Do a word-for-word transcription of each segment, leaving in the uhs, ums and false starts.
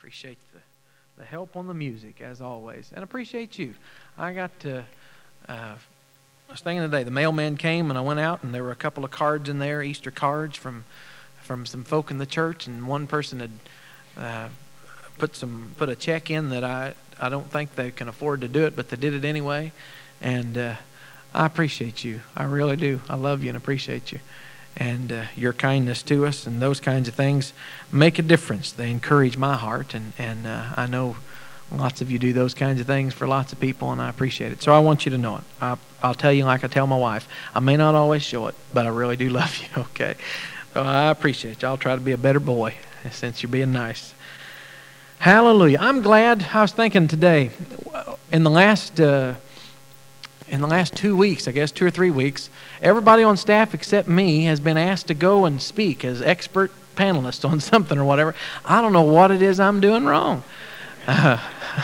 Appreciate the, the help on the music, as always. And appreciate you. I got to, uh, I was thinking today, the mailman came and I went out and there were a couple of cards in there, Easter cards from from some folk in the church, and one person had uh, put some put a check in that I, I don't think they can afford to do it, but they did it anyway. And uh, I appreciate you. I really do. I love you and appreciate you. And uh, your kindness to us and those kinds of things make a difference. They encourage my heart, and, and uh, I know lots of you do those kinds of things for lots of people, and I appreciate it. So I want you to know it. I, I'll tell you like I tell my wife. I may not always show it, but I really do love you, okay? So I appreciate you. I'll try to be a better boy since you're being nice. Hallelujah. I'm glad. I was thinking today, in the last... Uh, In the last two weeks, I guess two or three weeks, everybody on staff except me has been asked to go and speak as expert panelists on something or whatever. I don't know what it is I'm doing wrong. Uh,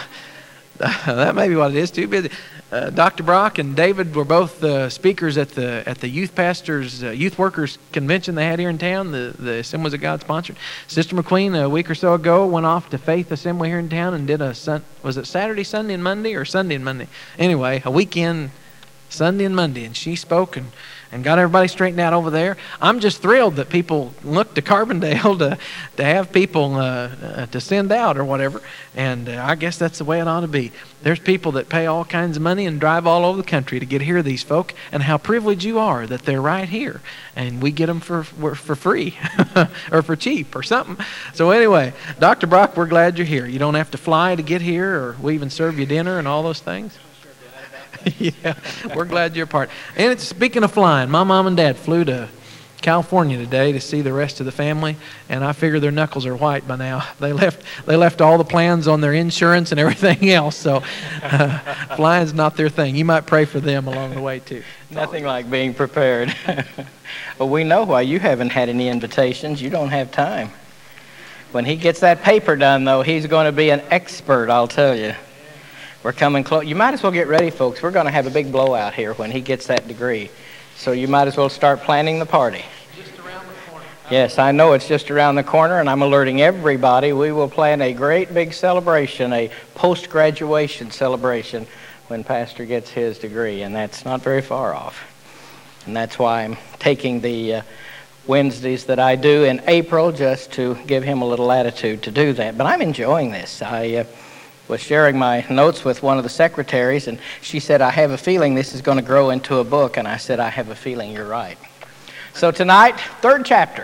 that may be what it is. Too busy. Uh, Doctor Brock and David were both uh, speakers at the at the youth pastors, uh, youth workers convention they had here in town. The the Assemblies of God sponsored. Sister McQueen a week or so ago went off to Faith Assembly here in town and did a sun, was it Saturday, Sunday, and Monday, or Sunday and Monday? Anyway, a weekend, Sunday and Monday, and she spoke and. and got everybody straightened out over there. I'm just thrilled that people look to Carbondale to to have people uh, uh, to send out or whatever, and uh, I guess that's the way it ought to be. There's people that pay all kinds of money and drive all over the country to get to hear these folk, and how privileged you are that they're right here, and we get them for, for free or for cheap or something. So anyway, Doctor Brock, we're glad you're here. You don't have to fly to get here, or we even serve you dinner and all those things. Yeah, we're glad you're a part. And it's, speaking of flying, my mom and dad flew to California today to see the rest of the family, and I figure their knuckles are white by now. They left they left all the plans on their insurance and everything else, so uh, flying's not their thing. You might pray for them along the way too. Nothing like being prepared. Well, we know why you haven't had any invitations. You don't have time. When he gets that paper done, though, he's going to be an expert, I'll tell you. We're coming close. You might as well get ready, folks. We're going to have a big blowout here when he gets that degree. So you might as well start planning the party. Just around the corner. Yes, I know it's just around the corner, and I'm alerting everybody. We will plan a great big celebration, a post-graduation celebration when Pastor gets his degree, and that's not very far off. And that's why I'm taking the uh, Wednesdays that I do in April just to give him a little latitude to do that. But I'm enjoying this. I... Uh, was sharing my notes with one of the secretaries, and she said, I have a feeling this is going to grow into a book, and I said, I have a feeling you're right. So tonight, third chapter.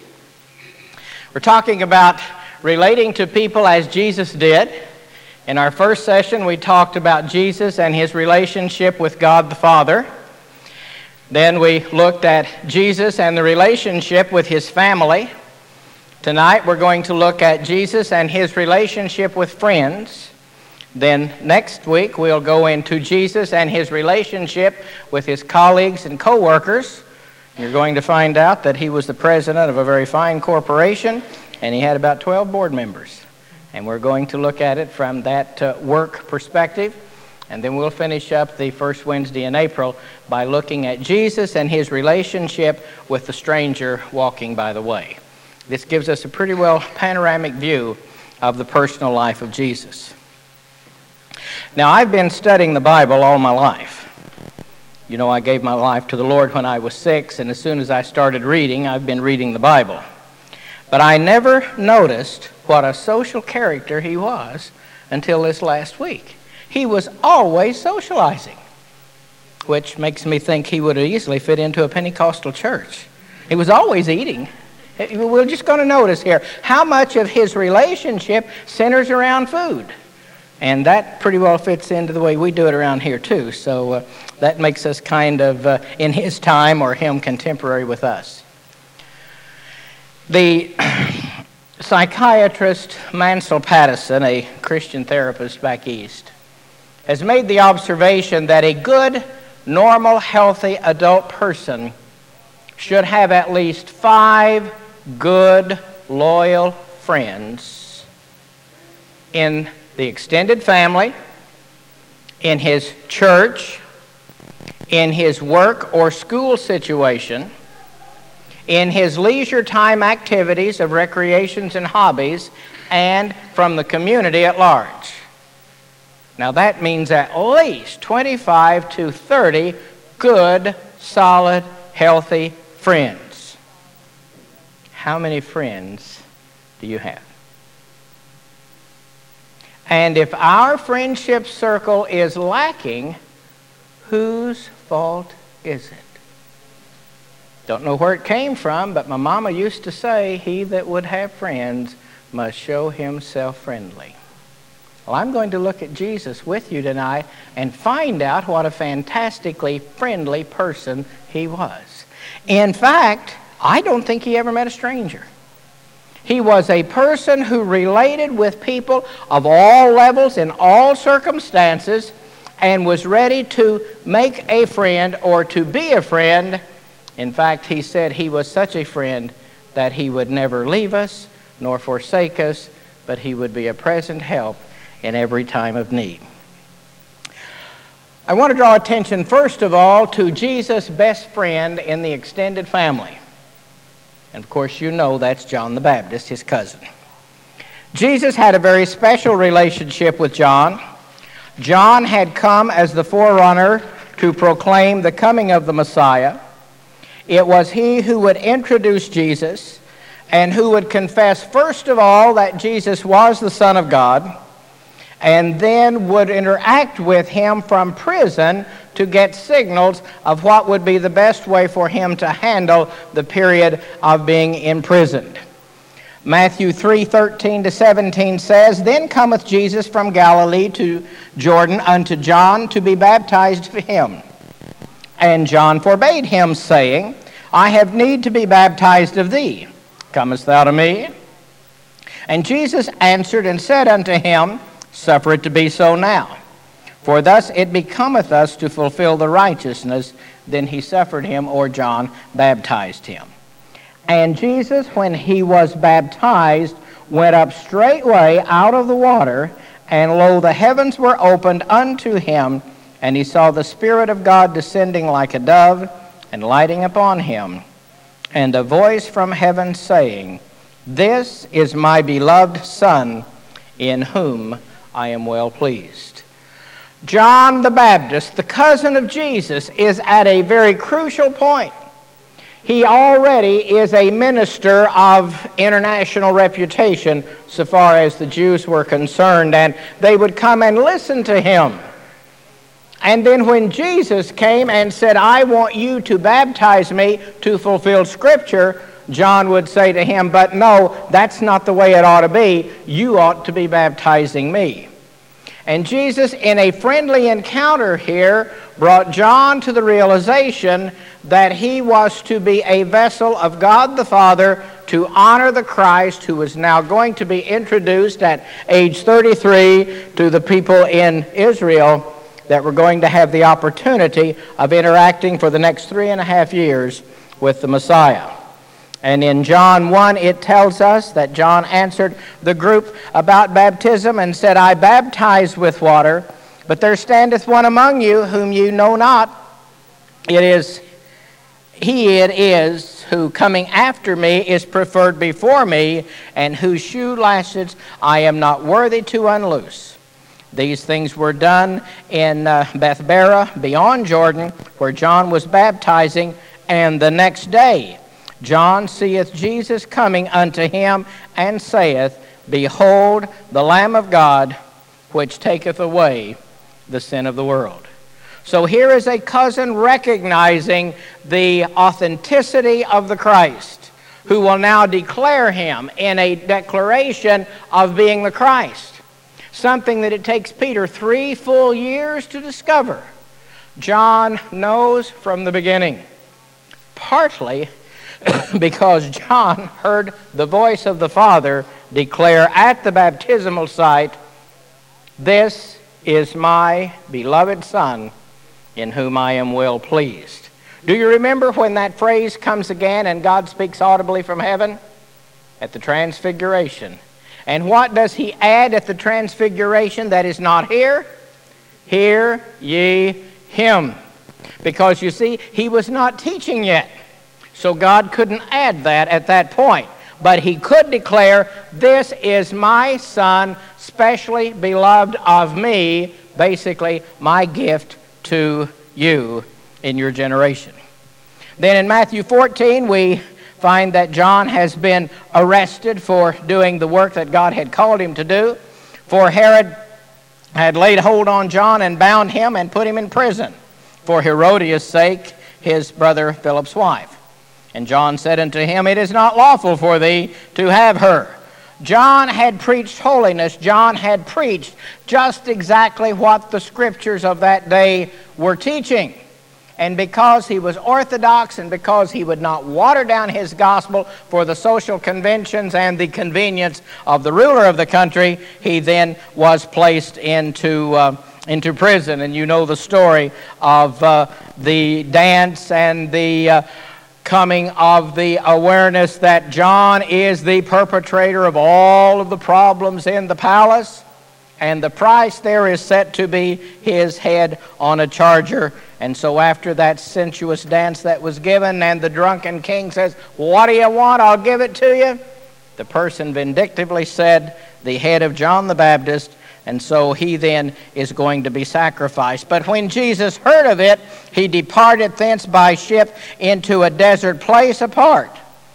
We're talking about relating to people as Jesus did. In our first session, we talked about Jesus and his relationship with God the Father. Then we looked at Jesus and the relationship with his family. Tonight, we're going to look at Jesus and his relationship with friends. Then next week, we'll go into Jesus and his relationship with his colleagues and co-workers. You're going to find out that he was the president of a very fine corporation, and he had about twelve board members. And we're going to look at it from that uh, work perspective. And then we'll finish up the first Wednesday in April by looking at Jesus and his relationship with the stranger walking by the way. This gives us a pretty well panoramic view of the personal life of Jesus. Now, I've been studying the Bible all my life. You know, I gave my life to the Lord when I was six, and as soon as I started reading, I've been reading the Bible. But I never noticed what a social character he was until this last week. He was always socializing, which makes me think he would easily fit into a Pentecostal church. He was always eating. We're just going to notice here how much of his relationship centers around food. And that pretty well fits into the way we do it around here too. So uh, that makes us kind of uh, in his time or him contemporary with us. The psychiatrist Mansell Pattison, a Christian therapist back east, has made the observation that a good, normal, healthy adult person should have at least five good, loyal friends in the extended family, in his church, in his work or school situation, in his leisure time activities of recreations and hobbies, and from the community at large. Now that means at least twenty-five to thirty good, solid, healthy friends. How many friends do you have? And if our friendship circle is lacking, whose fault is it? Don't know where it came from, but my mama used to say, he that would have friends must show himself friendly. Well, I'm going to look at Jesus with you tonight and find out what a fantastically friendly person he was. In fact, I don't think he ever met a stranger. He was a person who related with people of all levels in all circumstances and was ready to make a friend or to be a friend. In fact, he said he was such a friend that he would never leave us nor forsake us, but he would be a present help in every time of need. I want to draw attention first of all to Jesus' best friend in the extended family. And of course you know that's John the Baptist, his cousin. Jesus had a very special relationship with John. John had come as the forerunner to proclaim the coming of the Messiah. It was he who would introduce Jesus and who would confess first of all that Jesus was the Son of God, and then would interact with him from prison to get signals of what would be the best way for him to handle the period of being imprisoned. Matthew three, thirteen to seventeen says, Then cometh Jesus from Galilee to Jordan unto John to be baptized of him. And John forbade him, saying, I have need to be baptized of thee. Comest thou to me? And Jesus answered and said unto him, Suffer it to be so now. For thus it becometh us to fulfill the righteousness. Then he suffered him, or John baptized him. And Jesus, when he was baptized, went up straightway out of the water, and lo, the heavens were opened unto him, and he saw the Spirit of God descending like a dove, and lighting upon him. And a voice from heaven saying, This is my beloved Son, in whom I am well pleased. John the Baptist, the cousin of Jesus, is at a very crucial point. He already is a minister of international reputation so far as the Jews were concerned, and they would come and listen to him. And then when Jesus came and said, I want you to baptize me to fulfill Scripture, John would say to him, but no, that's not the way it ought to be. You ought to be baptizing me. And Jesus, in a friendly encounter here, brought John to the realization that he was to be a vessel of God the Father to honor the Christ who was now going to be introduced at age thirty-three to the people in Israel that were going to have the opportunity of interacting for the next three and a half years with the Messiah. And in John one, it tells us that John answered the group about baptism and said, I baptize with water, but there standeth one among you whom you know not. It is he it is who coming after me is preferred before me, and whose shoe lashes I am not worthy to unloose. These things were done in uh, Bethbara beyond Jordan, where John was baptizing, and the next day John seeth Jesus coming unto him, and saith, Behold, the Lamb of God, which taketh away the sin of the world. So here is a cousin recognizing the authenticity of the Christ, who will now declare him in a declaration of being the Christ, something that it takes Peter three full years to discover. John knows from the beginning, partly because John heard the voice of the Father declare at the baptismal site, This is my beloved Son, in whom I am well pleased. Do you remember when that phrase comes again and God speaks audibly from heaven? At the Transfiguration. And what does he add at the Transfiguration that is not here? Hear ye him. Because you see, he was not teaching yet. So God couldn't add that at that point. but he could declare, "This is my Son, specially beloved of me," basically, my gift to you in your generation. Then in Matthew fourteen, we find that John has been arrested for doing the work that God had called him to do. For Herod had laid hold on John and bound him and put him in prison for Herodias' sake, his brother Philip's wife. And John said unto him, "It is not lawful for thee to have her." John had preached holiness. John had preached just exactly what the scriptures of that day were teaching. And because he was orthodox and because he would not water down his gospel for the social conventions and the convenience of the ruler of the country, he then was placed into uh, into prison. And you know the story of uh, the dance and the uh, coming of the awareness that John is the perpetrator of all of the problems in the palace, and the price there is set to be his head on a charger. And so after that sensuous dance that was given, and the drunken king says, "What do you want? I'll give it to you," the person vindictively said, "The head of John the Baptist," and so he then is going to be sacrificed. But when Jesus heard of it, he departed thence by ship into a desert place apart.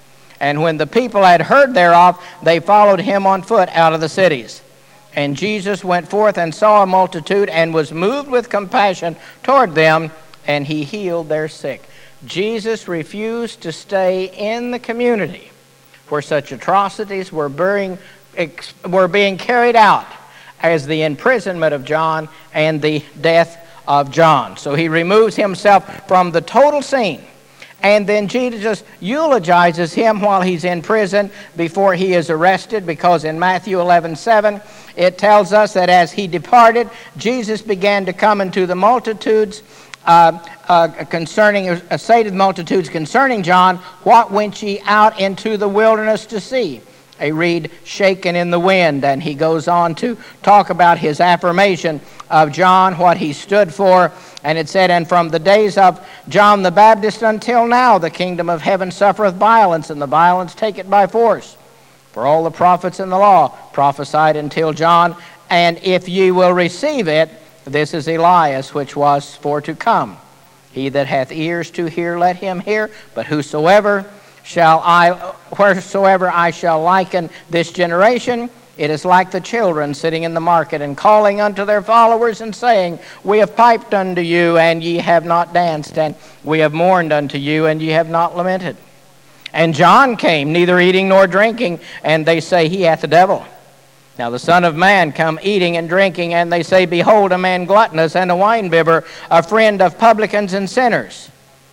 And when the people had heard thereof, they followed him on foot out of the cities. And Jesus went forth and saw a multitude, and was moved with compassion toward them, and he healed their sick. Jesus refused to stay in the community where such atrocities were being, were being carried out as the imprisonment of John and the death of John. So he removes himself from the total scene. And then Jesus eulogizes him while he's in prison before he is arrested, because in Matthew eleven seven it tells us that as he departed, Jesus began to come into the multitudes uh, uh, concerning, uh, say to the multitudes concerning John, "What went ye out into the wilderness to see? A reed shaken in the wind." And he goes on to talk about his affirmation of John, what he stood for. And it said, "And from the days of John the Baptist until now, the kingdom of heaven suffereth violence, and the violence take it by force. For all the prophets in the law prophesied until John, and if ye will receive it, this is Elias, which was for to come. He that hath ears to hear, let him hear. But whosoever shall I, wheresoever I shall liken this generation, it is like the children sitting in the market and calling unto their followers and saying, We have piped unto you, and ye have not danced, and we have mourned unto you, and ye have not lamented. And John came, neither eating nor drinking, and they say, He hath a devil. Now the Son of Man come eating and drinking, and they say, Behold, a man gluttonous and a winebibber, a friend of publicans and sinners.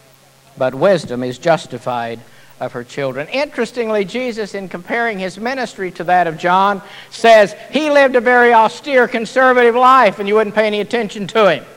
But wisdom is justified of her children." Interestingly, Jesus, in comparing his ministry to that of John, says he lived a very austere, conservative life, and you wouldn't pay any attention to him.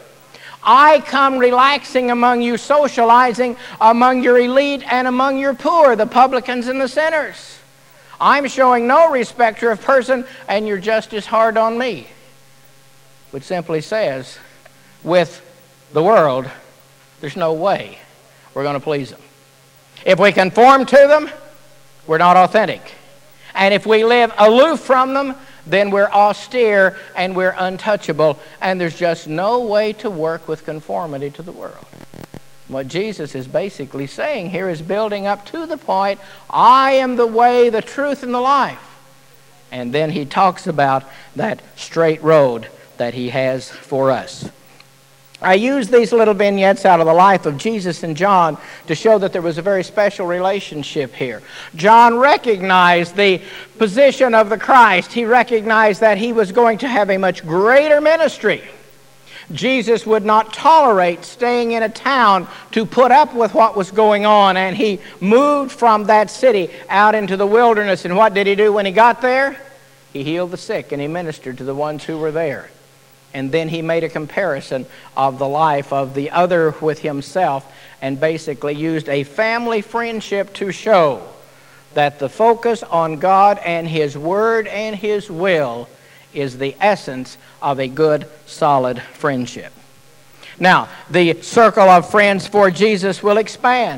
I come relaxing among you, socializing among your elite and among your poor, the publicans and the sinners. I'm showing no respecter of person, and you're just as hard on me. Which simply says, with the world, there's no way we're going to please them. If we conform to them, we're not authentic. And if we live aloof from them, then we're austere and we're untouchable. And there's just no way to work with conformity to the world. What Jesus is basically saying here is building up to the point, I am the way, the truth, and the life. And then he talks about that straight road that he has for us. I use these little vignettes out of the life of Jesus and John to show that there was a very special relationship here. John recognized the position of the Christ. He recognized that he was going to have a much greater ministry. Jesus would not tolerate staying in a town to put up with what was going on, and he moved from that city out into the wilderness. And what did he do when he got there? He healed the sick and he ministered to the ones who were there. And then he made a comparison of the life of the other with himself, and basically used a family friendship to show that the focus on God and His Word and His will is the essence of a good, solid friendship. Now, the circle of friends for Jesus will expand.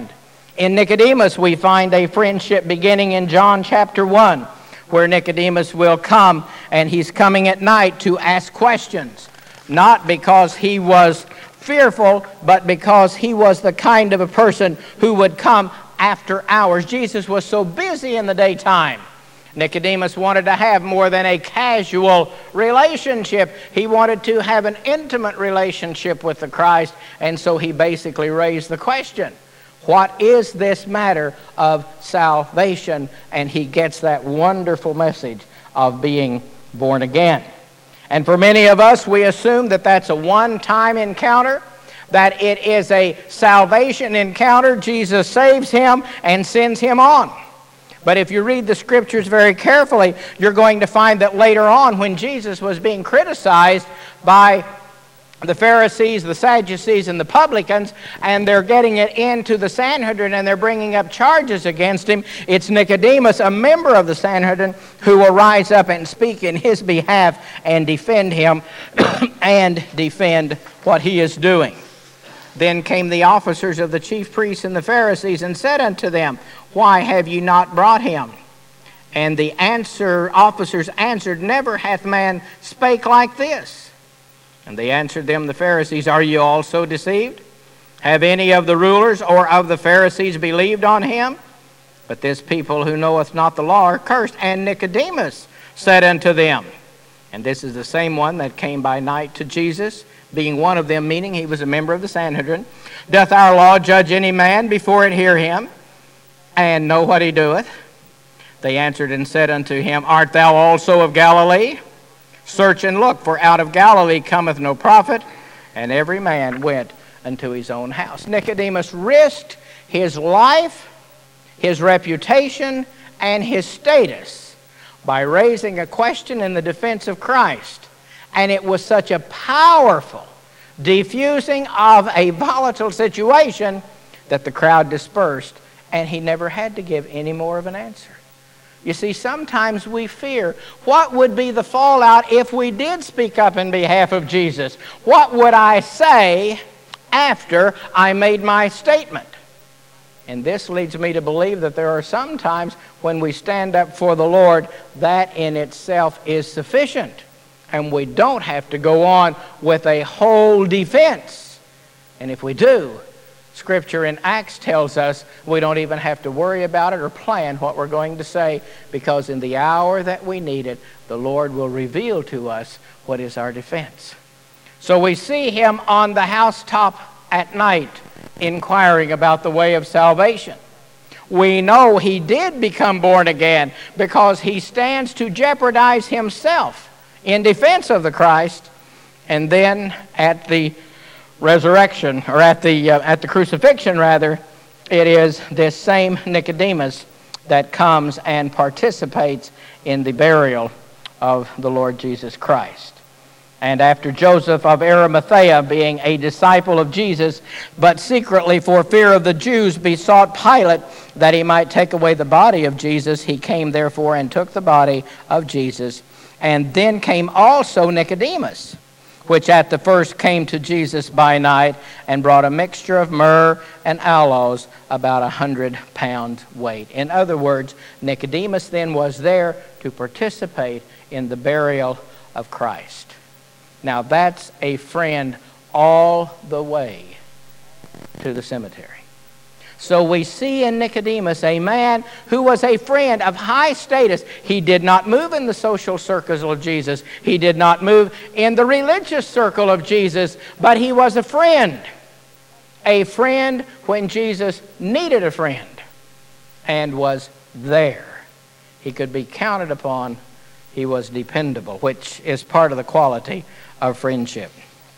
In Nicodemus, we find a friendship beginning in John chapter one, where Nicodemus will come, and he's coming at night to ask questions, not because he was fearful, but because he was the kind of a person who would come after hours. Jesus was so busy in the daytime. Nicodemus wanted to have more than a casual relationship. He wanted to have an intimate relationship with the Christ, and so he basically raised the question, what is this matter of salvation? And he gets that wonderful message of being born again. And for many of us, we assume that that's a one-time encounter, that it is a salvation encounter. Jesus saves him and sends him on. But if you read the Scriptures very carefully, you're going to find that later on, when Jesus was being criticized by the Pharisees, the Sadducees, and the publicans, and they're getting it into the Sanhedrin, and they're bringing up charges against him, it's Nicodemus, a member of the Sanhedrin, who will rise up and speak in his behalf and defend him and defend what he is doing. Then came the officers of the chief priests and the Pharisees and said unto them, why have you not brought him? And the answer officers answered, never hath man spake like this. And they answered them, the Pharisees, are you also deceived? Have any of the rulers or of the Pharisees believed on him? But this people who knoweth not the law are cursed. And Nicodemus said unto them, and this is the same one that came by night to Jesus, being one of them, meaning he was a member of the Sanhedrin, doth our law judge any man before it hear him, and know what he doeth? They answered and said unto him, art thou also of Galilee? Search and look, for out of Galilee cometh no prophet. And every man went unto his own house. Nicodemus risked his life, his reputation, and his status by raising a question in the defense of Christ. And it was such a powerful diffusing of a volatile situation that the crowd dispersed, and he never had to give any more of an answer. You see, sometimes we fear, what would be the fallout if we did speak up in behalf of Jesus? What would I say after I made my statement? And this leads me to believe that there are some times when we stand up for the Lord, that in itself is sufficient, and we don't have to go on with a whole defense. And if we do, Scripture in Acts tells us we don't even have to worry about it or plan what we're going to say, because in the hour that we need it, the Lord will reveal to us what is our defense. So we see him on the housetop at night inquiring about the way of salvation. We know he did become born again because he stands to jeopardize himself in defense of the Christ, and then at the resurrection, or at the uh, at the crucifixion rather, it is this same Nicodemus that comes and participates in the burial of the Lord Jesus Christ. And after Joseph of Arimathea, being a disciple of Jesus, but secretly for fear of the Jews, besought Pilate that he might take away the body of Jesus, he came therefore and took the body of Jesus. And then came also Nicodemus, which at the first came to Jesus by night, and brought a mixture of myrrh and aloes, about a hundred pounds weight. In other words, Nicodemus then was there to participate in the burial of Christ. Now that's a friend all the way to the cemetery. So we see in Nicodemus a man who was a friend of high status. He did not move in the social circles of Jesus. He did not move in the religious circle of Jesus, but he was a friend. A friend when Jesus needed a friend and was there. He could be counted upon. He was dependable, which is part of the quality of friendship.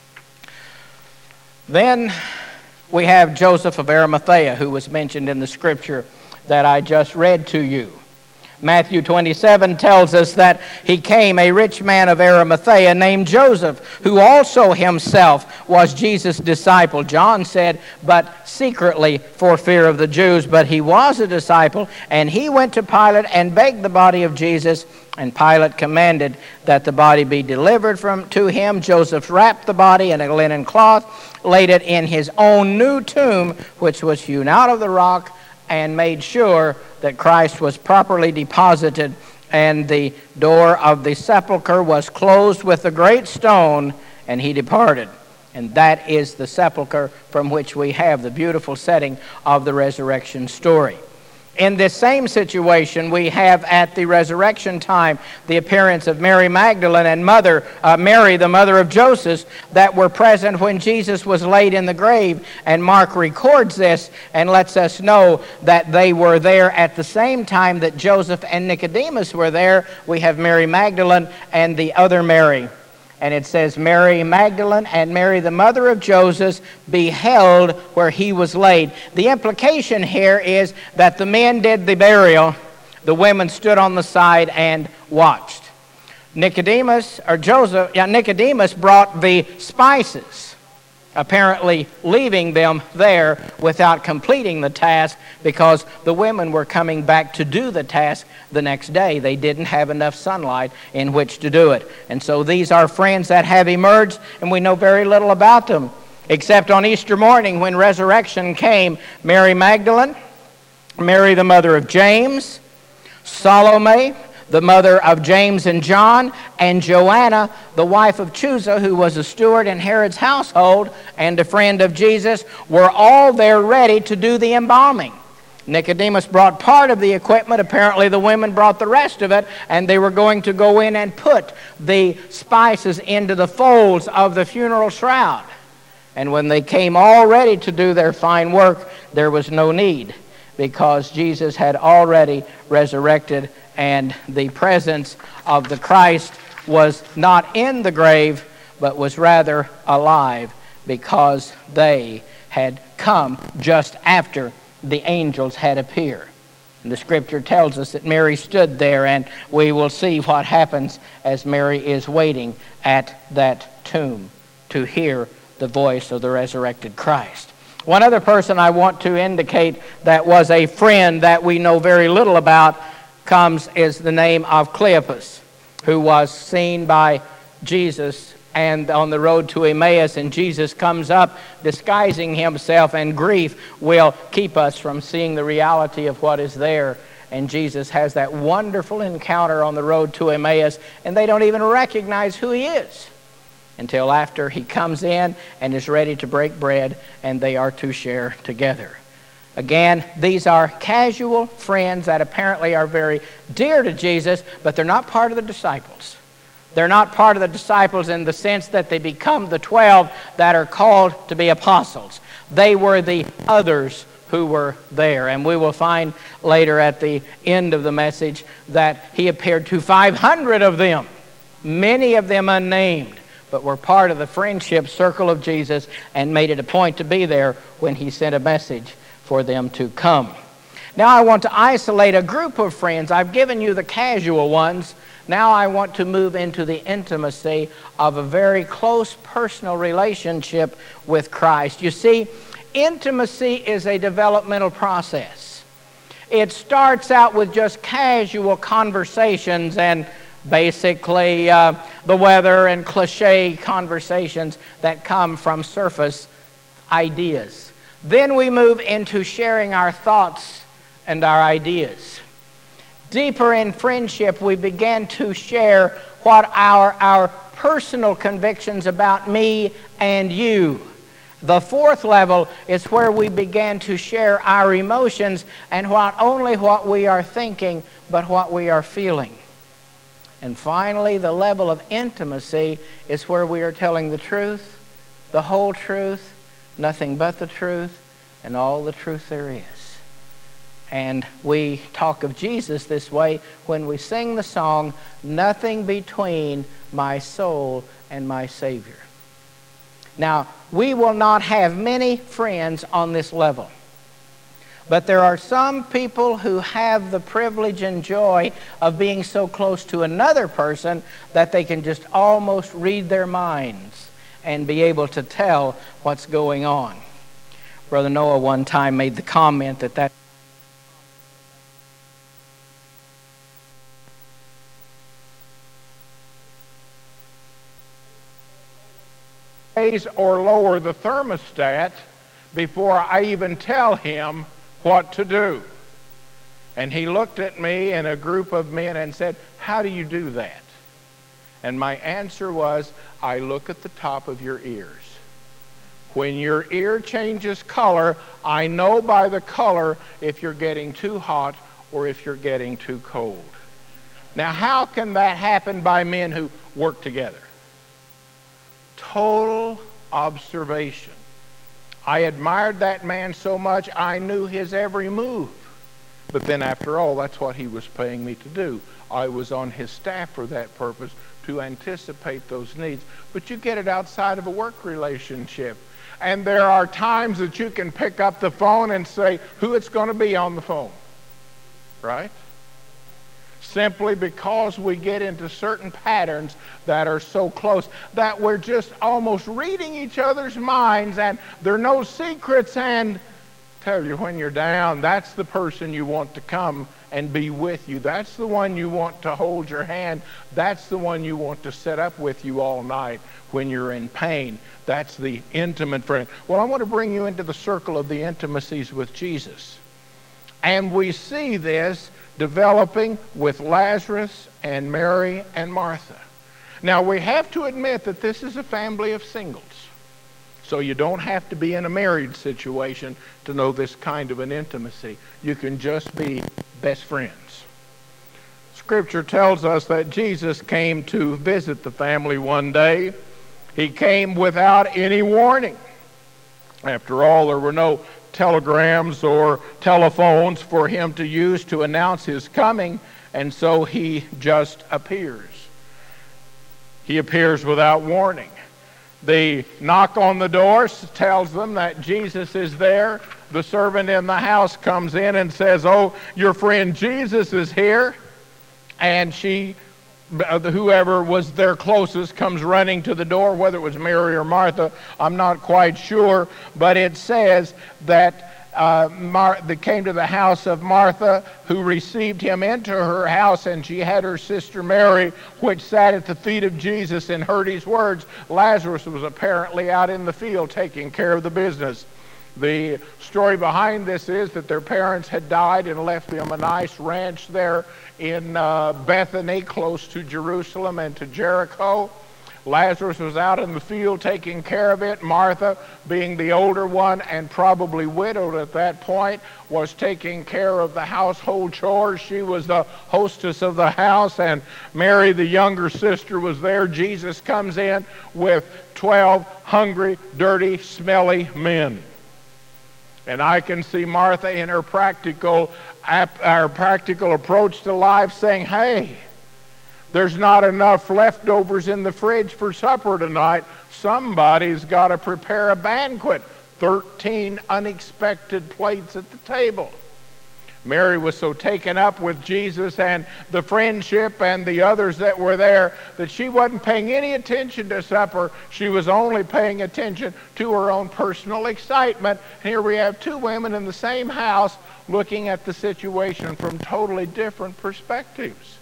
Then we have Joseph of Arimathea, who was mentioned in the scripture that I just read to you. Matthew twenty-seven tells us that he came, a rich man of Arimathea named Joseph, who also himself was Jesus' disciple. John said, but secretly for fear of the Jews. But he was a disciple, and he went to Pilate and begged the body of Jesus, and Pilate commanded that the body be delivered from to him. Joseph wrapped the body in a linen cloth, laid it in his own new tomb, which was hewn out of the rock, and made sure that Christ was properly deposited, and the door of the sepulchre was closed with a great stone, and he departed. And that is the sepulchre from which we have the beautiful setting of the resurrection story. In this same situation, we have at the resurrection time the appearance of Mary Magdalene and mother uh, Mary, the mother of Joseph, that were present when Jesus was laid in the grave. And Mark records this and lets us know that they were there at the same time that Joseph and Nicodemus were there. We have Mary Magdalene and the other Mary. And it says, Mary Magdalene and Mary, the mother of Joseph, beheld where he was laid. The implication here is that the men did the burial, the women stood on the side and watched. Nicodemus, or Joseph, yeah, Nicodemus brought the spices, apparently leaving them there without completing the task because the women were coming back to do the task the next day. They didn't have enough sunlight in which to do it. And so these are friends that have emerged, and we know very little about them, except on Easter morning when resurrection came. Mary Magdalene, Mary the mother of James, Salome, the mother of James and John, and Joanna, the wife of Chuza, who was a steward in Herod's household and a friend of Jesus, were all there ready to do the embalming. Nicodemus brought part of the equipment. Apparently the women brought the rest of it, and they were going to go in and put the spices into the folds of the funeral shroud. And when they came all ready to do their fine work, there was no need, because Jesus had already resurrected, and the presence of the Christ was not in the grave, but was rather alive, because they had come just after the angels had appeared. And the scripture tells us that Mary stood there, and we will see what happens as Mary is waiting at that tomb to hear the voice of the resurrected Christ. One other person I want to indicate that was a friend that we know very little about comes is the name of Cleopas, who was seen by Jesus and on the road to Emmaus, and Jesus comes up disguising himself, and grief will keep us from seeing the reality of what is there. And Jesus has that wonderful encounter on the road to Emmaus, and they don't even recognize who he is until after he comes in and is ready to break bread, and they are to share together. Again, these are casual friends that apparently are very dear to Jesus, but they're not part of the disciples. They're not part of the disciples in the sense that they become the twelve that are called to be apostles. They were the others who were there. And we will find later at the end of the message that he appeared to five hundred of them, many of them unnamed, but were part of the friendship circle of Jesus and made it a point to be there when he sent a message for them to come. Now I want to isolate a group of friends. I've given you the casual ones. Now I want to move into the intimacy of a very close personal relationship with Christ. You see, intimacy is a developmental process. It starts out with just casual conversations and basically uh, the weather and cliche conversations that come from surface ideas. Then we move into sharing our thoughts and our ideas. Deeper in friendship, we begin to share what our, our personal convictions about me and you. The fourth level is where we begin to share our emotions, and not only what we are thinking, but what we are feeling. And finally, the level of intimacy is where we are telling the truth, the whole truth, nothing but the truth, and all the truth there is. And we talk of Jesus this way when we sing the song, "Nothing Between My Soul and My Savior." Now, we will not have many friends on this level. But there are some people who have the privilege and joy of being so close to another person that they can just almost read their minds and be able to tell what's going on. Brother Noah one time made the comment that that raise or lower the thermostat before I even tell him what to do. And he looked at me and a group of men and said, "How do you do that?" And my answer was, I look at the top of your ears. When your ear changes color, I know by the color if you're getting too hot or if you're getting too cold. Now, how can that happen by men who work together? Total observation. I admired that man so much, I knew his every move. But then after all, that's what he was paying me to do. I was on his staff for that purpose, to anticipate those needs. But you get it outside of a work relationship. And there are times that you can pick up the phone and say who it's going to be on the phone. Right? Simply because we get into certain patterns that are so close that we're just almost reading each other's minds, and there are no secrets. And tell you, when you're down, that's the person you want to come and be with you. That's the one you want to hold your hand. That's the one you want to sit up with you all night when you're in pain. That's the intimate friend. Well, I want to bring you into the circle of the intimacies with Jesus. And we see this developing with Lazarus and Mary and Martha. Now, we have to admit that this is a family of singles. So you don't have to be in a married situation to know this kind of an intimacy. You can just be best friends. Scripture tells us that Jesus came to visit the family one day. He came without any warning. After all, there were no telegrams or telephones for him to use to announce his coming, and so he just appears. He appears without warning. The knock on the door tells them that Jesus is there. The servant in the house comes in and says, "Oh, your friend Jesus is here." And she, whoever was there closest, comes running to the door, whether it was Mary or Martha, I'm not quite sure, but it says that uh, Mar- they came to the house of Martha, who received him into her house, and she had her sister Mary, which sat at the feet of Jesus and heard his words. Lazarus was apparently out in the field taking care of the business. The story behind this is that their parents had died and left them a nice ranch there in uh, Bethany, close to Jerusalem and to Jericho. Lazarus was out in the field taking care of it. Martha, being the older one and probably widowed at that point, was taking care of the household chores. She was the hostess of the house, and Mary, the younger sister, was there. Jesus comes in with twelve hungry, dirty, smelly men. And I can see Martha in her practical, our practical approach to life saying, "Hey, there's not enough leftovers in the fridge for supper tonight. Somebody's got to prepare a banquet." Thirteen unexpected plates at the table. Mary was so taken up with Jesus and the friendship and the others that were there that she wasn't paying any attention to supper. She was only paying attention to her own personal excitement. Here we have two women in the same house looking at the situation from totally different perspectives.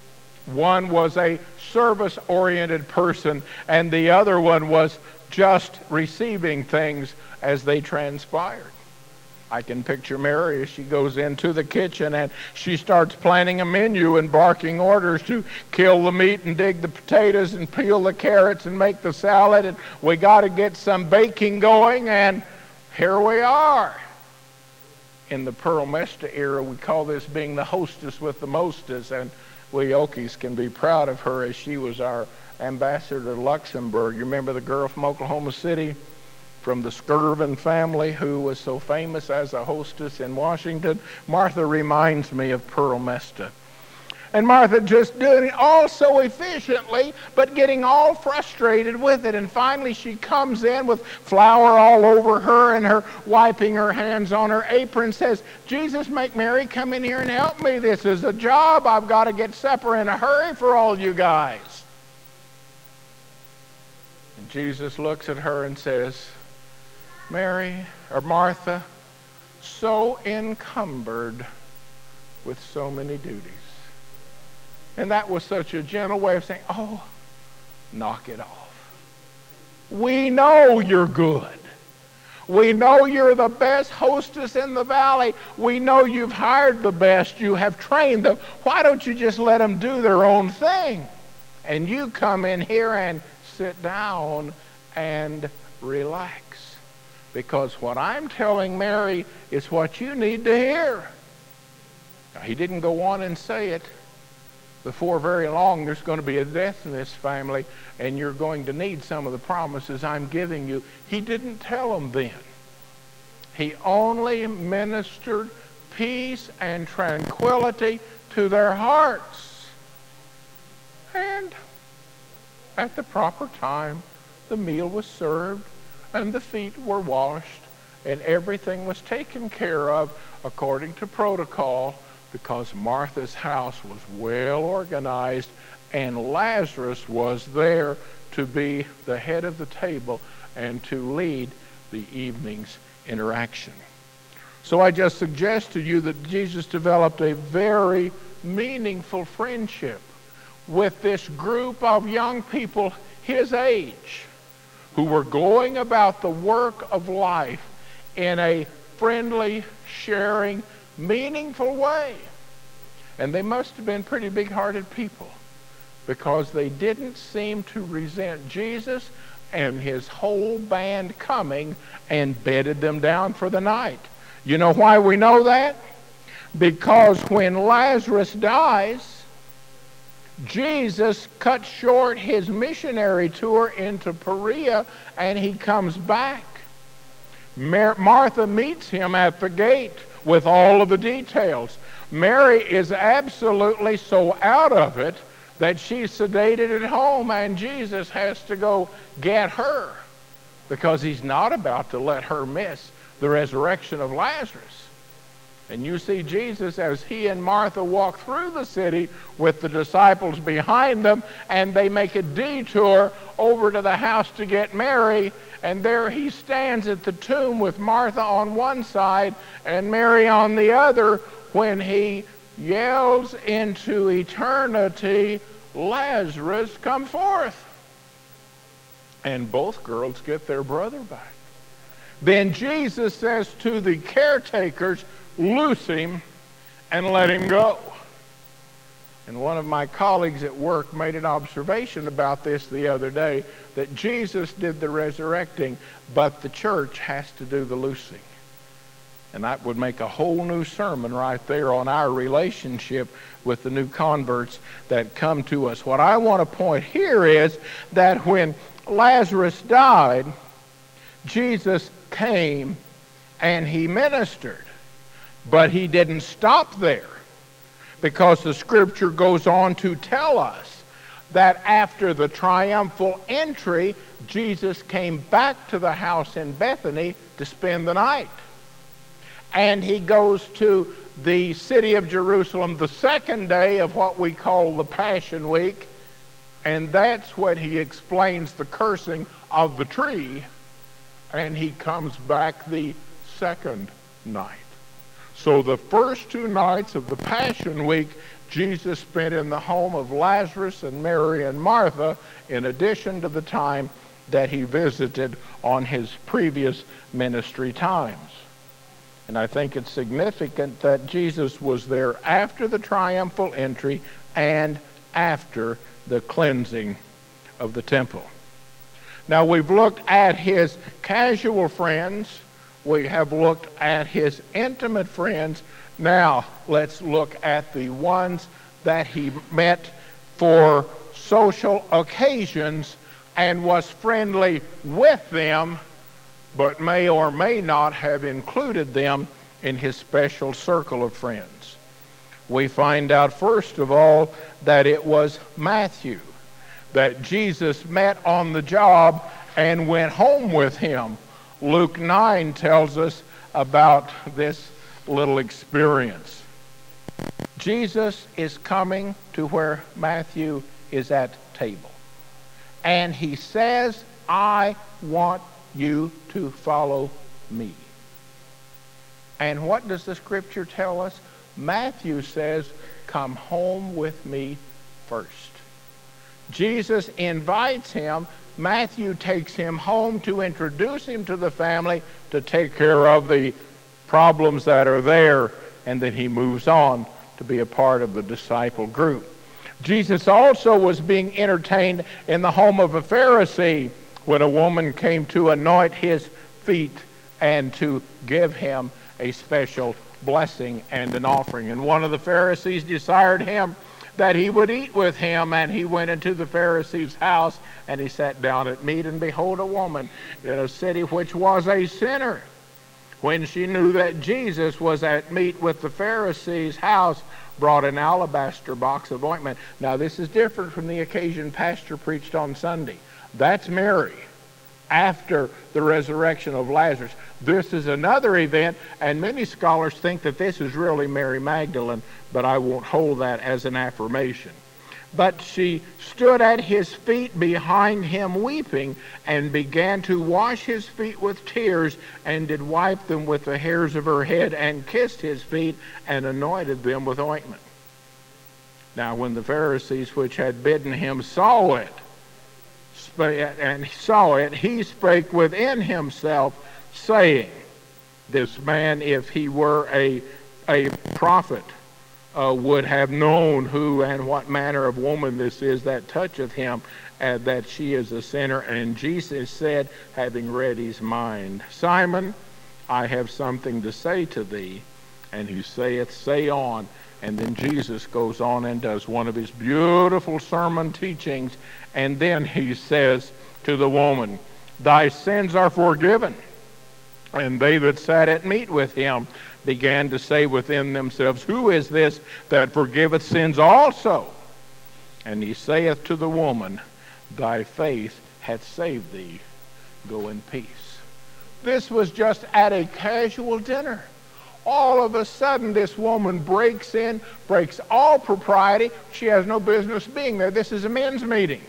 One was a service-oriented person, and the other one was just receiving things as they transpired. I can picture Mary as she goes into the kitchen and she starts planning a menu and barking orders to kill the meat and dig the potatoes and peel the carrots and make the salad, and we got to get some baking going, and here we are. In the Pearl Mesta era, we call this being the hostess with the mostest, and we Okies can be proud of her as she was our ambassador to Luxembourg. You remember the girl from Oklahoma City, from the Skirvin family, who was so famous as a hostess in Washington? Martha reminds me of Pearl Mesta. And Martha just doing it all so efficiently, but getting all frustrated with it. And finally she comes in with flour all over her and her wiping her hands on her apron, says, Jesus, make Mary come in here and help me. This is a job. I've got to get supper in a hurry for all you guys. And Jesus looks at her and says, Mary, or Martha, so encumbered with so many duties. And that was such a gentle way of saying, oh, knock it off. We know you're good. We know you're the best hostess in the valley. We know you've hired the best. You have trained them. Why don't you just let them do their own thing? And you come in here and sit down and relax. Because what I'm telling Mary is what you need to hear. Now, he didn't go on and say it. Before very long, there's going to be a death in this family, and you're going to need some of the promises I'm giving you. He didn't tell them then. He only ministered peace and tranquility to their hearts. And at the proper time, the meal was served, and the feet were washed, and everything was taken care of according to protocol, because Martha's house was well organized and Lazarus was there to be the head of the table and to lead the evening's interaction. So I just suggest to you that Jesus developed a very meaningful friendship with this group of young people his age who were going about the work of life in a friendly, sharing, meaningful way. And they must have been pretty big-hearted people, because they didn't seem to resent Jesus and his whole band coming and bedded them down for the night. You know why we know that? Because when Lazarus dies, Jesus cut short his missionary tour into Perea, and he comes back. Mar- Martha meets him at the gate with all of the details. Mary is absolutely so out of it that she's sedated at home, and Jesus has to go get her because he's not about to let her miss the resurrection of Lazarus. And you see Jesus as he and Martha walk through the city with the disciples behind them, and they make a detour over to the house to get Mary, and there he stands at the tomb with Martha on one side and Mary on the other when he yells into eternity, Lazarus, come forth. And both girls get their brother back. Then Jesus says to the caretakers, loose him and let him go. And one of my colleagues at work made an observation about this the other day, that Jesus did the resurrecting, but the church has to do the loosing. And that would make a whole new sermon right there on our relationship with the new converts that come to us. What I want to point here is that when Lazarus died, Jesus came and he ministered. But he didn't stop there, because the scripture goes on to tell us that after the triumphal entry, Jesus came back to the house in Bethany to spend the night. And he goes to the city of Jerusalem the second day of what we call the Passion Week, and that's when he explains the cursing of the tree, and he comes back the second night. So the first two nights of the Passion Week, Jesus spent in the home of Lazarus and Mary and Martha, in addition to the time that he visited on his previous ministry times. And I think it's significant that Jesus was there after the triumphal entry and after the cleansing of the temple. Now, we've looked at his casual friends. We have looked at his intimate friends. Now, let's look at the ones that he met for social occasions and was friendly with them, but may or may not have included them in his special circle of friends. we find out first of all that it was Matthew that Jesus met on the job and went home with him. Luke nine tells us about this little experience. Jesus is coming to where Matthew is at table. And he says, I want you to follow me. And what does the scripture tell us? Matthew says, come home with me first. Jesus invites him. Matthew takes him home to introduce him to the family, to take care of the problems that are there, and then he moves on to be a part of the disciple group. Jesus also was being entertained in the home of a Pharisee when a woman came to anoint his feet and to give him a special blessing and an offering. And one of the Pharisees desired him that he would eat with him, and he went into the Pharisee's house, and he sat down at meat, and behold, a woman in a city which was a sinner, when she knew that Jesus was at meat with the Pharisee's house, brought an alabaster box of ointment. Now, this is different from the occasion Pastor preached on Sunday. That's Mary, after the resurrection of Lazarus. This is another event, and many scholars think that this is really Mary Magdalene, but I won't hold that as an affirmation. But she stood at his feet behind him weeping, and began to wash his feet with tears, and did wipe them with the hairs of her head, and kissed his feet, and anointed them with ointment. Now when the Pharisees which had bidden him saw it, and saw it, he spake within himself, saying, this man, if he were a, a prophet, uh, would have known who and what manner of woman this is that toucheth him, and that she is a sinner. And Jesus said, having read his mind, Simon, I have something to say to thee. And he saith, say on. And then Jesus goes on and does one of his beautiful sermon teachings. And then he says to the woman, thy sins are forgiven. And they that sat at meat with him began to say within themselves, who is this that forgiveth sins also? And he saith to the woman, thy faith hath saved thee. Go in peace. This was just at a casual dinner. All of a sudden, this woman breaks in, breaks all propriety. She has no business being there. This is a men's meeting.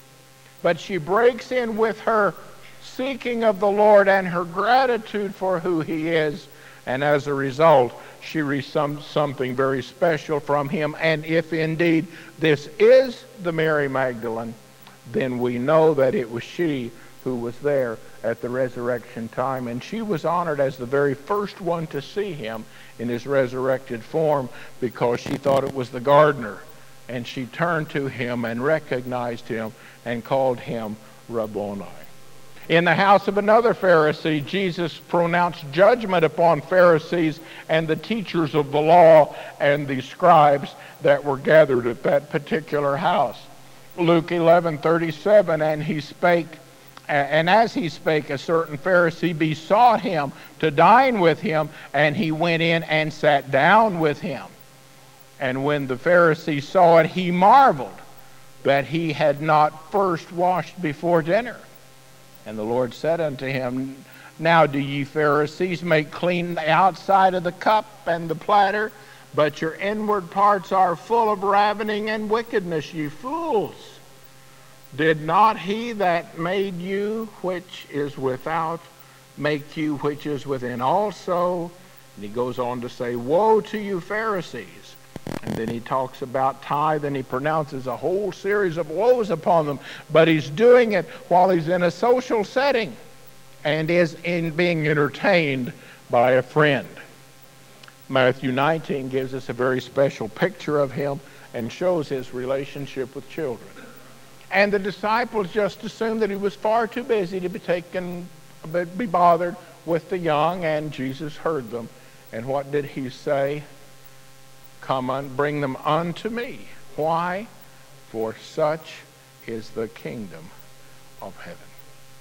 But she breaks in with her seeking of the Lord and her gratitude for who he is. And as a result, she receives something very special from him. And if indeed this is the Mary Magdalene, then we know that it was she who was there at the resurrection time. And she was honored as the very first one to see him in his resurrected form, because she thought it was the gardener. And she turned to him and recognized him and called him Rabboni. In the house of another Pharisee, Jesus pronounced judgment upon Pharisees and the teachers of the law and the scribes that were gathered at that particular house. Luke eleven thirty-seven, and he spake, and as he spake, a certain Pharisee besought him to dine with him, and he went in and sat down with him. And when the Pharisee saw it, he marveled that he had not first washed before dinner. And the Lord said unto him, now do ye Pharisees make clean the outside of the cup and the platter, but your inward parts are full of ravening and wickedness, ye fools. Did not he that made you, which is without, make you which is within also? And he goes on to say, woe to you Pharisees. And then he talks about tithe, and he pronounces a whole series of woes upon them. But he's doing it while he's in a social setting and is in being entertained by a friend. Matthew nineteen gives us a very special picture of him and shows his relationship with children. And the disciples just assumed that he was far too busy to be taken, be bothered with the young, and Jesus heard them. And what did he say? Come on, bring them unto me. Why? For such is the kingdom of heaven.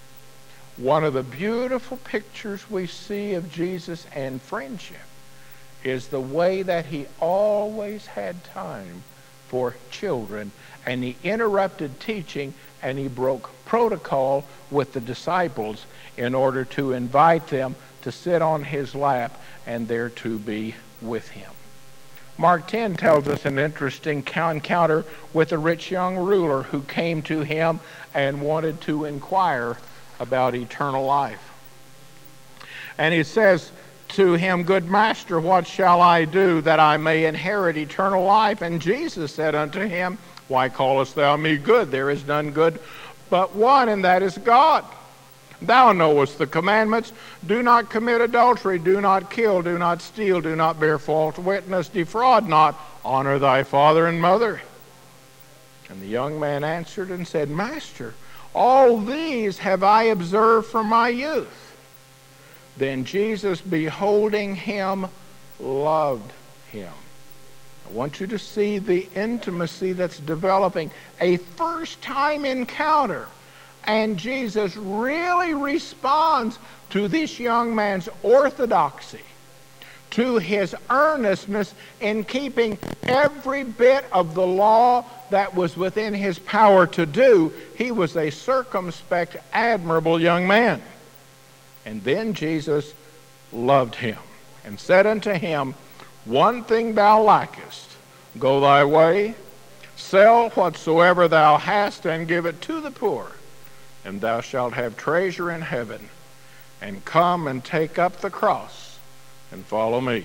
One of the beautiful pictures we see of Jesus and friendship is the way that he always had time for children. And he interrupted teaching and he broke protocol with the disciples in order to invite them to sit on his lap and there to be with him. Mark ten tells us an interesting encounter with a rich young ruler who came to him and wanted to inquire about eternal life. And he says to him, "Good master, what shall I do that I may inherit eternal life?" And Jesus said unto him, "Why callest thou me good? There is none good but one, and that is God. Thou knowest the commandments. Do not commit adultery, do not kill, do not steal, do not bear false witness, defraud not, honor thy father and mother." And the young man answered and said, "Master, all these have I observed from my youth." Then Jesus, beholding him, loved him. I want you to see the intimacy that's developing, a first-time encounter. And Jesus really responds to this young man's orthodoxy, to his earnestness in keeping every bit of the law that was within his power to do. He was a circumspect, admirable young man. And then Jesus loved him and said unto him, "One thing thou lackest. Go thy way, sell whatsoever thou hast, and give it to the poor, and thou shalt have treasure in heaven. And come and take up the cross and follow me."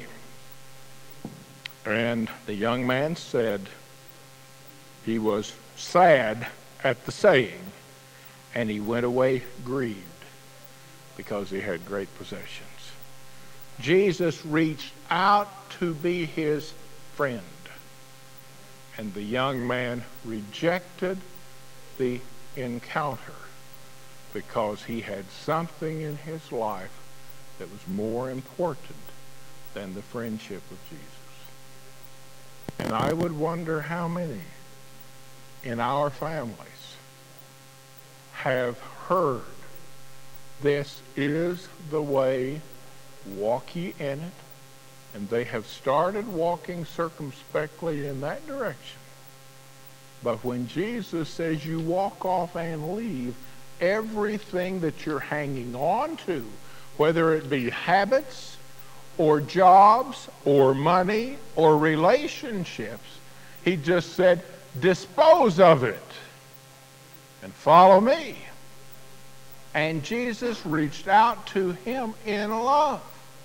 And the young man said he was sad at the saying, and he went away grieved because he had great possessions. Jesus reached out to be his friend, and the young man rejected the encounter because he had something in his life that was more important than the friendship of Jesus. And I would wonder how many in our families have heard, "This is the way, walk ye in it," and they have started walking circumspectly in that direction. But when Jesus says you walk off and leave, everything that you're hanging on to, whether it be habits or jobs or money or relationships, he just said, dispose of it and follow me. And Jesus reached out to him in love.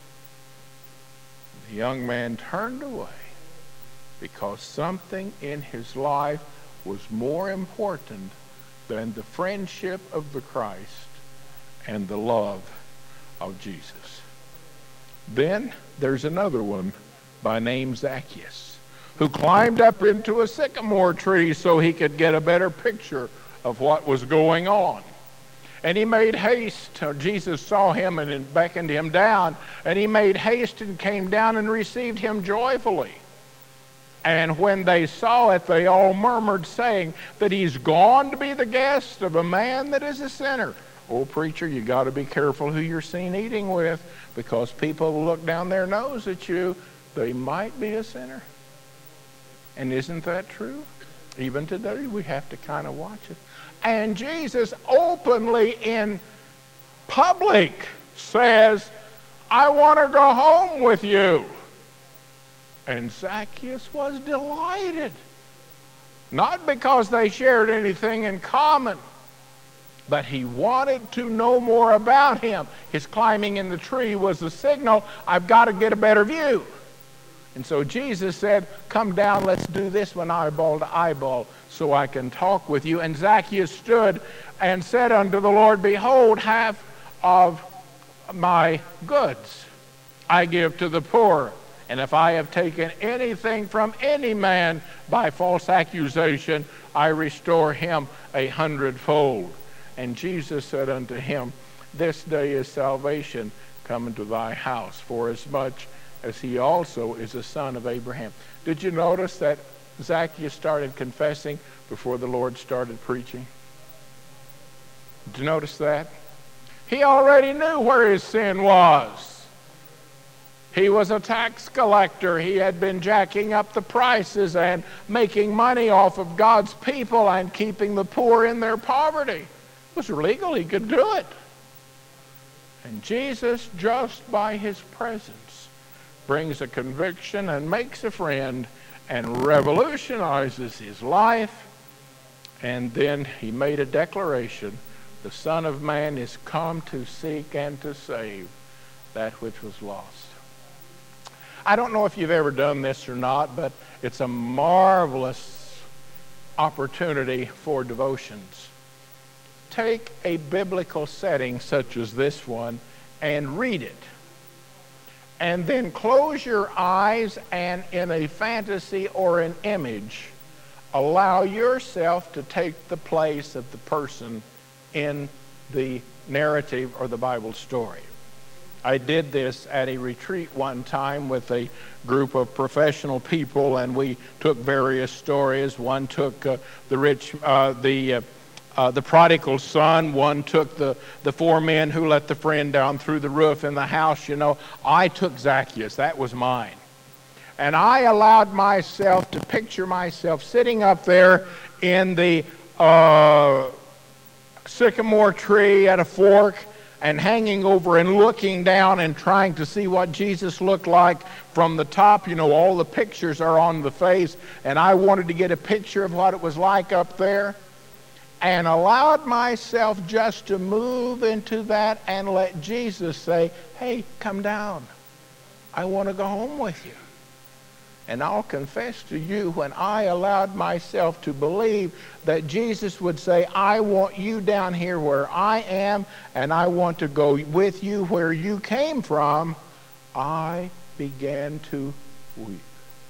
The young man turned away because something in his life was more important than the friendship of the Christ and the love of Jesus. Then there's another one by name Zacchaeus, who climbed up into a sycamore tree so he could get a better picture of what was going on. And he made haste. Jesus saw him and beckoned him down, and he made haste and came down and received him joyfully. And when they saw it, they all murmured, saying that he's gone to be the guest of a man that is a sinner. Oh, preacher, you got to be careful who you're seen eating with, because people will look down their nose at you. They might be a sinner. And isn't that true? Even today, we have to kind of watch it. And Jesus openly in public says, I want to go home with you. And Zacchaeus was delighted. Not because they shared anything in common, but he wanted to know more about him. His climbing in the tree was a signal, I've got to get a better view. And so Jesus said, come down, let's do this one eyeball to eyeball so I can talk with you. And Zacchaeus stood and said unto the Lord, behold, half of my goods I give to the poor. And if I have taken anything from any man by false accusation, I restore him a hundredfold. And Jesus said unto him, this day is salvation come into thy house, forasmuch as he also is a son of Abraham. Did you notice that Zacchaeus started confessing before the Lord started preaching? Did you notice that? He already knew where his sin was. He was a tax collector. He had been jacking up the prices and making money off of God's people and keeping the poor in their poverty. It was illegal. He could do it. And Jesus, just by his presence, brings a conviction and makes a friend and revolutionizes his life. And then he made a declaration, the Son of Man is come to seek and to save that which was lost. I don't know if you've ever done this or not, but it's a marvelous opportunity for devotions. Take a biblical setting such as this one and read it. And then close your eyes and in a fantasy or an image, allow yourself to take the place of the person in the narrative or the Bible story. I did this at a retreat one time with a group of professional people, and we took various stories. One took uh, the rich, uh, the uh, uh, the prodigal son. One took the the four men who let the friend down through the roof in the house. You know, I took Zacchaeus. That was mine, and I allowed myself to picture myself sitting up there in the uh, sycamore tree at a fork, and hanging over and looking down and trying to see what Jesus looked like from the top. You know, all the pictures are on the face, and I wanted to get a picture of what it was like up there, and allowed myself just to move into that and let Jesus say, hey, come down. I want to go home with you. And I'll confess to you, when I allowed myself to believe that Jesus would say, I want you down here where I am, and I want to go with you where you came from, I began to weep.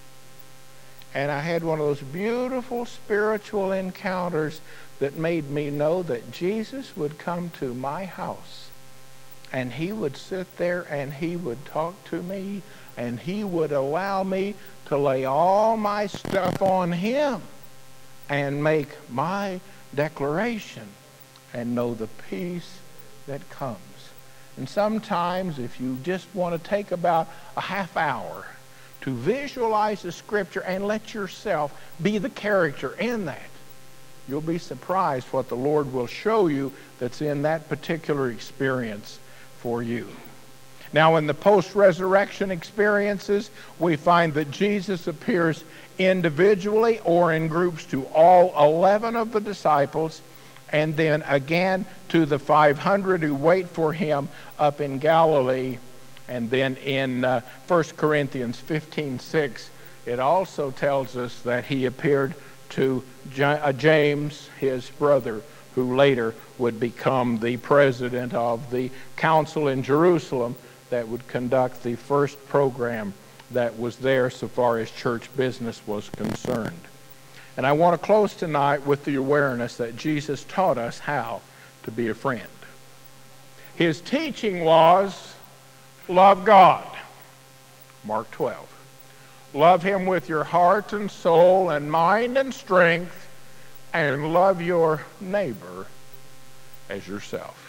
And I had one of those beautiful spiritual encounters that made me know that Jesus would come to my house, and he would sit there and he would talk to me, and he would allow me to lay all my stuff on him and make my declaration and know the peace that comes. And sometimes, if you just want to take about a half hour to visualize the scripture and let yourself be the character in that, you'll be surprised what the Lord will show you that's in that particular experience for you. Now, in the post-resurrection experiences, we find that Jesus appears individually or in groups to all eleven of the disciples, and then again to the five hundred who wait for him up in Galilee. And then in uh, First Corinthians fifteen six, it also tells us that he appeared to J- uh, James, his brother, who later would become the president of the council in Jerusalem that would conduct the first program that was there so far as church business was concerned. And I want to close tonight with the awareness that Jesus taught us how to be a friend. His teaching was, love God, Mark twelve. Love him with your heart and soul and mind and strength, and love your neighbor as yourself.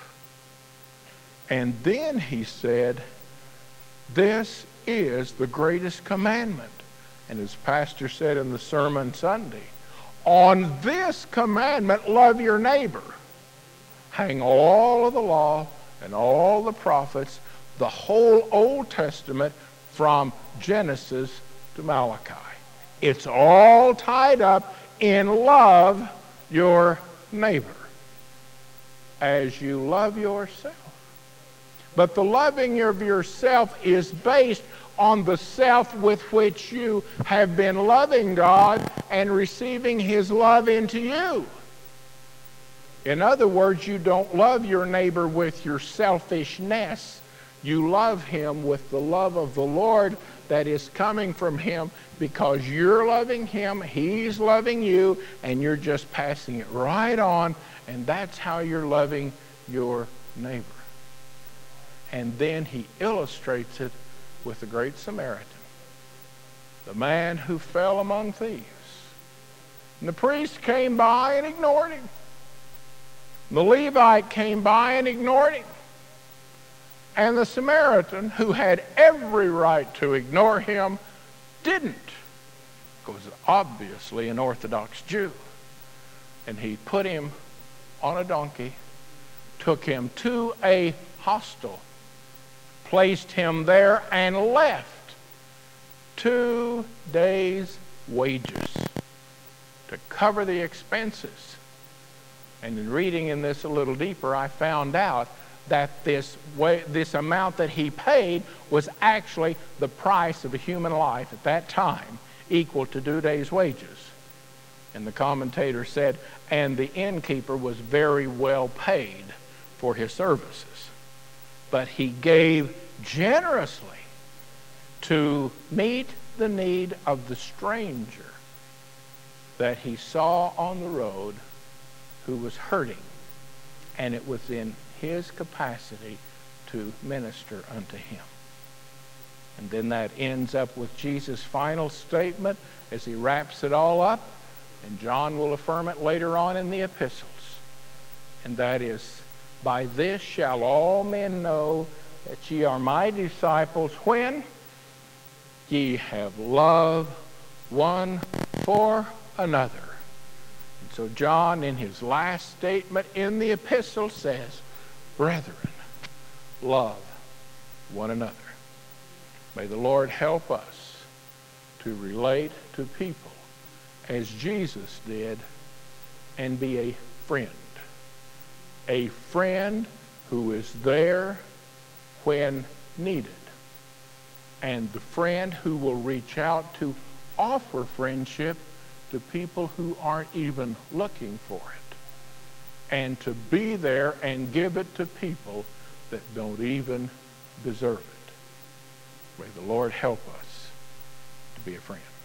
And then he said, this is the greatest commandment. And as Pastor said in the sermon Sunday, on this commandment, love your neighbor. Hang all of the law and all the prophets, the whole Old Testament from Genesis to Malachi. It's all tied up in love your neighbor as you love yourself. But the loving of yourself is based on the self with which you have been loving God and receiving his love into you. In other words, you don't love your neighbor with your selfishness. You love him with the love of the Lord that is coming from him because you're loving him, he's loving you, and you're just passing it right on, and that's how you're loving your neighbor. And then he illustrates it with the Great Samaritan, the man who fell among thieves. And the priest came by and ignored him. The Levite came by and ignored him. And the Samaritan, who had every right to ignore him, didn't. He was obviously an Orthodox Jew. And he put him on a donkey, took him to a hostel, placed him there, and left two days' wages to cover the expenses. And in reading in this a little deeper, I found out that this way, this amount that he paid was actually the price of a human life at that time, equal to two days' wages. And the commentator said, and the innkeeper was very well paid for his services. But he gave generously to meet the need of the stranger that he saw on the road who was hurting. And it was in his capacity to minister unto him. And then that ends up with Jesus' final statement as he wraps it all up, and John will affirm it later on in the epistles. And that is, by this shall all men know that ye are my disciples, when ye have love one for another. And so John, in his last statement in the epistle, says, brethren, love one another. May the Lord help us to relate to people as Jesus did and be a friend. A friend who is there when needed. And the friend who will reach out to offer friendship to people who aren't even looking for it. And to be there and give it to people that don't even deserve it. May the Lord help us to be a friend.